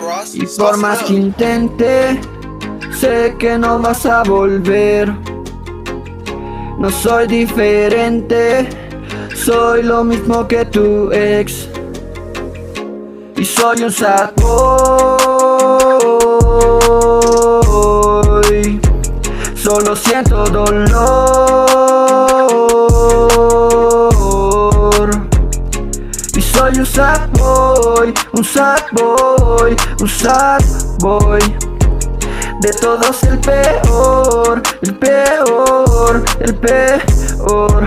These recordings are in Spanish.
Y por más que intente, sé que no vas a volver. No soy diferente, soy lo mismo que tu ex. Y soy un sad boy, solo siento dolor. Y soy un sad boy, un sad boy, un sad boy. De todos el peor, el peor, el peor.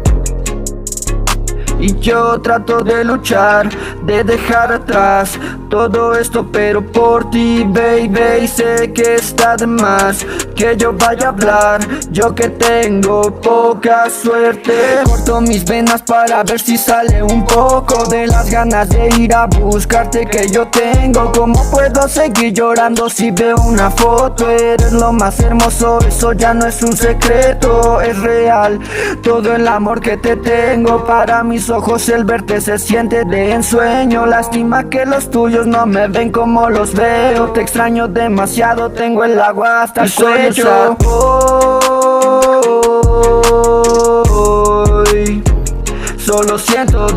Y yo trato de luchar, de dejar atrás todo esto, pero por ti, baby, sé que está de más que yo vaya a hablar, yo que tengo poca suerte. Corto mis venas para ver si sale un poco de las ganas de ir a buscarte que yo tengo. ¿Cómo puedo seguir llorando si veo una foto? Eres lo más hermoso, eso ya no es un secreto, es real. Todo el amor que te tengo, para mis ojos el verte se siente de ensueño. Lástima que los tuyos no me ven como los veo. Te extraño demasiado, tengo el agua hasta el cuello. Solo siento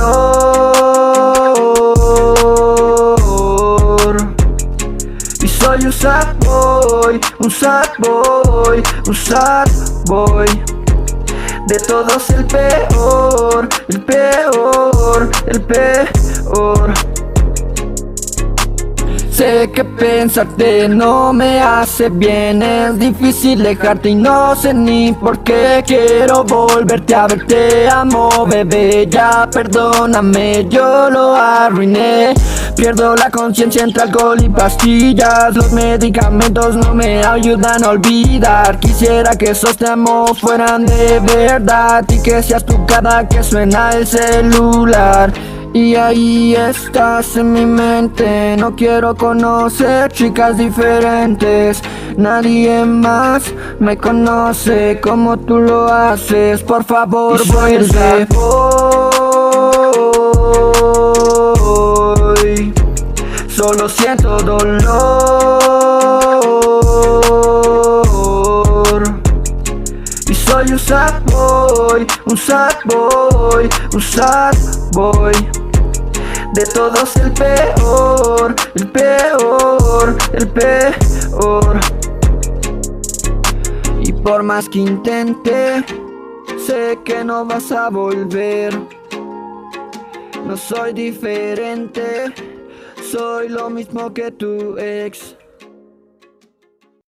dolor. Y soy un sad boy, un sad boy, un sad boy. De todos el peor, el peor, el peor. Sé que pensarte no me hace bien, es difícil dejarte y no sé ni por qué. Quiero volverte a ver, te amo, bebé, ya perdóname, yo lo arruiné. Pierdo la conciencia entre alcohol y pastillas, los medicamentos no me ayudan a olvidar. Quisiera que esos te amo fueran de verdad y que seas tú cada que suena el celular. Y ahí estás en mi mente, no quiero conocer chicas diferentes. Nadie más me conoce como tú lo haces, por favor vuelve. Hoy solo siento dolor. Y soy un sad boy, un sad boy, un sad boy. De todos el peor, el peor, el peor. Y por más que intente, sé que no vas a volver. No soy diferente, soy lo mismo que tu ex.